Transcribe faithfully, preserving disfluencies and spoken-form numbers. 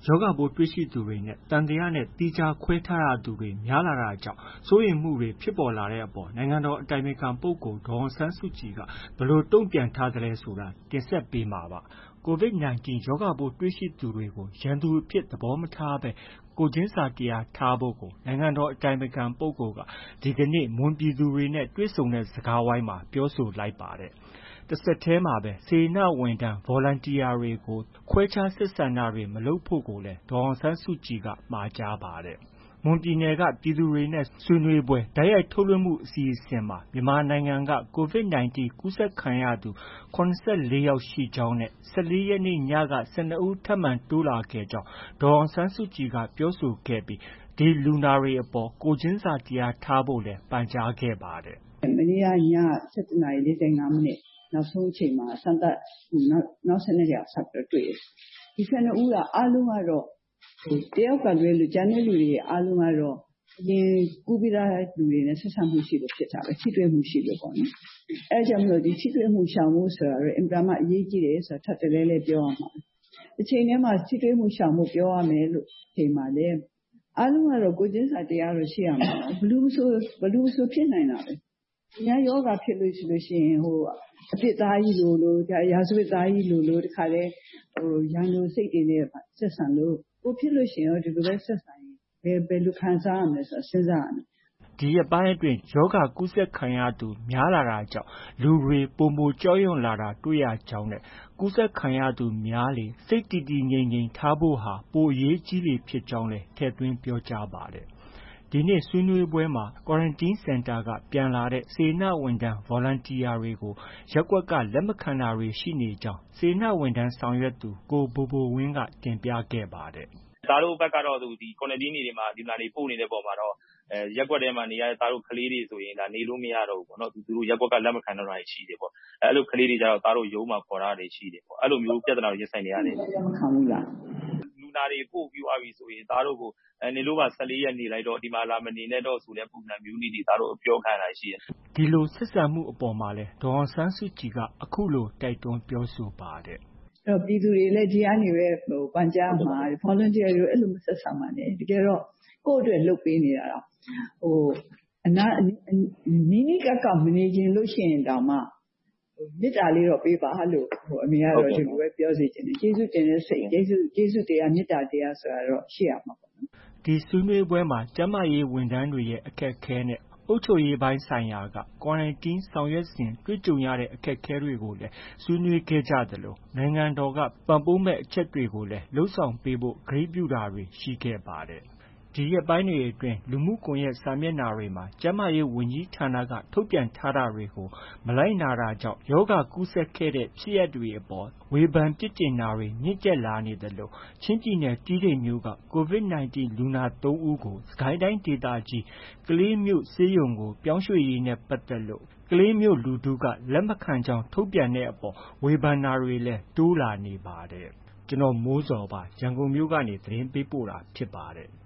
ရောဂါပိုးတွေ့ရှိသူတွေနဲ့ သံသယနဲ့ သီးခြားခွဲထားရသူတွေ များလာတာကြောင့် စိုးရိမ်မှုတွေ ဖြစ်ပေါ်လာတဲ့အပေါ် နိုင်ငံတော်အတိုင်ပင်ခံပုဂ္ဂိုလ် ဒေါ်အောင်ဆန်းစုကြည်က ဘယ်လို တုံ့ပြန်ထားသလဲဆိုတာ တင်ဆက်ပေးမှာပါ။ COVID ၁၉ ရောဂါပိုးတွေ့ရှိသူတွေကို ရန်သူအဖြစ် သဘောမထားဘဲ ကိုယ်ချင်းစာတရားထားဖို့ကို နိုင်ငံတော်အတိုင်ပင်ခံပုဂ္ဂိုလ်က ဒီကနေ့ မွန်ပြည်သူတွေနဲ့ တွေ့ဆုံတဲ့ စကားဝိုင်းမှာ ပြောဆိုလိုက်ပါတယ်။ တဆက်တည်းမှာပဲ စေတနာ့ဝန်ထမ်း Volunteer တွေကို ခွဲခြားဆက်ဆံတာတွေ မလုပ်ဖို့ကိုလည်း ဒေါ်အောင်ဆန်းစုကြည်က မှာကြားပါတယ်။ မွန်ပြည်နယ်က ပြည်သူတွေနဲ့ ဆွေးနွေးပွဲ တိုက်ရိုက်ထုတ်လွှင့်မှုအစီအစဉ်မှာ မြန်မာနိုင်ငံက COVID ၁၉ ကူးစက်ခံရသူ ၇၄ ယောက်ရှိကြောင်းနဲ့ ၁၄ ရက်နေ့ညက ၁၂ ဦး ထပ်မံတိုးလာခဲ့ကြောင်း ဒေါ်အောင်ဆန်းစုကြည်က ပြောဆိုခဲ့ပြီး ဒီလူနာတွေအပေါ် ကိုယ်ချင်းစာတရားထားဖို့လည်း ပန်ကြားခဲ့ပါတယ်။ “မနေ့က ည ၁၁ နာရီ ၄၅ မိနစ် နောက်ဆုံးအချိန်မှာ စမ်းသပ်မှု နောက် ၁၂ ယောက် ထပ်ပြီးတော့ တွေ့တယ်။ ဒီ ၁၂ ဦးက အားလုံးကတော့ တစ်ယောက်ကလွဲလို့ ကျန်တဲ့လူတွေအားလုံးကတော့ အရင်ကူးပြီးသားလူတွေနဲ့ ဆက်စပ်မှုရှိလို့ ဖြစ်တာပဲ။ ထိတွေ့မှုရှိလို့ပေါ့နော်။ အဲဒါကြောင့်မို့ ထိတွေ့မှုရှောင်ဖို့ဆိုတာတော့ အင်မတန်မှ အရေးကြီးတယ်ဆိုတာ ထပ်တလဲလဲ ပြောရမှာပဲ။ တစ်ချိန်တည်းမှာ ထိတွေ့မှုရှောင်ဖို့ ပြောရမယ်လို့ အချိန်မှာလည်း အားလုံးကတော့ ကိုယ်ချင်းစာတရားတော့ ရှိရမှာပဲ။ ဘယ်သူမဆို ဘယ်သူမဆို ဖြစ်နိုင်တာပဲ။ သူများရောဂါဖြစ်လို့ရှိရင် အပြစ်သားကြီးလိုလို၊ ရာဇဝတ်သားကြီးလိုလို တစ်ခါတည်း ရန်လိုစိတ်တွေနဲ့ ဆက်ဆံလို့ ကိုယ်ဖြစ်လို့ရှိရင်ရော ဒီလိုပဲ ဆက်ဆံရင် ဘယ်လိုခံစားရမလဲဆိုတာ စဉ်းစားရမယ်။ ” ဒီရက်ပိုင်းအတွင်း ရောဂါကူးစက်ခံရသူ များလာတာကြောင့် လူတွေ ပိုမိုကြောက်ရွံ့လာတာတွေ့ရကြောင်းနဲ့ ကူးစက်ခံရသူများလေ စိတ်တည်တည်ငြိမ်ငြိမ်ထားဖို့ဟာ ပိုအရေးကြီးလေဖြစ်ကြောင်းလည်း ထည့်သွင်းပြောကြားပါတယ်။ ဒီနေ့ ဆွေးနွေးပွဲမှာ Quarantine Center က ပြန်လာတဲ့ စေတနာ့ဝန်ထမ်း Volunteer တွေကို ရပ်ကွက်က လက်မခံတာတွေ ရှိနေကြောင်း စေတနာ့ဝန်ထမ်းဆောင်ရွက်သူ ကိုဘိုဘိုဝင်းက တင်ပြခဲ့ပါတယ်။ “သားတို့ဘက်ကတော့ Quarantine တွေမှာ လူနာတွေ ပို့နေတဲ့အပေါ်မှာတော့ ရပ်ကွက်ထဲမှာ နေရတဲ့ သားတို့ ကလေးတွေဆိုရင် နေလို့ မရတော့ဘူးပေါ့နော်။ သူတို့ ရပ်ကွက်က လက်မခံတော့တာတွေ ရှိတယ်ပေါ့။ အဲလိုကလေးတွေကျတော့ သားတို့ ရုံးမှာ ခေါ်ထားတာတွေ ရှိတယ်ပေါ့။ အဲလိုမျိုးပြဿနာတွေ ရင်ဆိုင်နေရတယ်။လက်မခံဘူးလား။ လူနာတွေ ပို့ပြီးသွားပြီဆိုရင် သားတို့ကို နင်တို့ပါ ၁၄ ရက်နေလိုက်တော့ ဒီမှာ လာမနေနဲ့တော့ ဆိုတဲ့ ပုံစံမျိုးလေးတွေ သားတို့ အပြောခံရတာရှိတယ်။ ” ဒီလို ဆက်ဆံမှုအပေါ်မှာလည်း ဒေါ်အောင်ဆန်းစုကြည်က အခုလို တိုက်တွန်းပြောဆိုပါတယ်။ “ပြည်သူတွေလည်း ဒီကနေပဲ ပန်ကြားရမှာ Volunteer တွေကို အဲလို မဆက်ဆံပါနဲ့။ တကယ်တော့ ကိုယ့်အတွက် လုပ်ပေးနေတာ။ နီးနီးကပ်ကပ် မနေချင်ရင်တောင်မှ မေတ္တာလေးတော့ ပေးပါလို့ အမေကတော့ ဒီလိုပဲ ပြောစေချင်တယ်။ ကျေးဇူးတင်တဲ့စိတ်၊ ကျေးဇူးတရား၊ မေတ္တာတရားဆိုတာတော့ ရှိရမှာပေါ့နော်။ ” ဒီဆွေးနွေးပွဲမှာ ကျန်းမာရေးဝန်ထမ်းတွေရဲ့ အခက်အခဲနဲ့ အုပ်ချုပ်ရေးပိုင်းဆိုင်ရာက Quarantine ဆောင်ရွက်စဉ် တွေ့ကြုံရတဲ့ အခက်အခဲတွေကိုလည်း ဆွေးနွေးခဲ့ကြသလို နိုင်ငံတော်က ပံ့ပိုးမယ့် အချက်တွေကိုလည်း လုပ်ဆောင်ပေးဖို့ ကတိပြုတာတွေ ရှိခဲ့ပါတယ်။ ဒီရက်ပိုင်းတွေအတွင်း လူမှုကွန်ရက်စာမျက်နှာတွေမှာ ကျန်းမာရေးဝန်ကြီးဌာနက ထုတ်ပြန်ထားတာတွေကို မလိုက်နာတာကြောင့် ရောဂါကူးစက်ခဲ့တဲ့ ဖြစ်ရပ်တွေအပေါ် ဝေဖန်ပြစ်တင်တာတွေ မြင့်တက်လာနေသလို ချင်းပြည်နယ် တီးတိန်မြို့က COVID ၁၉ လူနာ သုံး ဦးကို စစ်ကိုင်းတိုင်းဒေသကြီး ကလေးမြို့ဆေးရုံကို ပြောင်းရွှေ့ရေးနဲ့ ပတ်သက်လို့ ကလေးမြို့လူထုက လက်မခံကြောင်း ထုတ်ပြန်တဲ့အပေါ် ဝေဖန်တာတွေလည်း တိုးလာနေပါတယ်။ ဒီသတင်းကို ဗွီအိုအေမြန်မာပိုင်းရဲ့ သတင်းထောက် ကိုမိုးဇော်က ရန်ကုန်မြို့ကနေ သတင်းပေးပို့ထားတာဖြစ်ပါတယ်။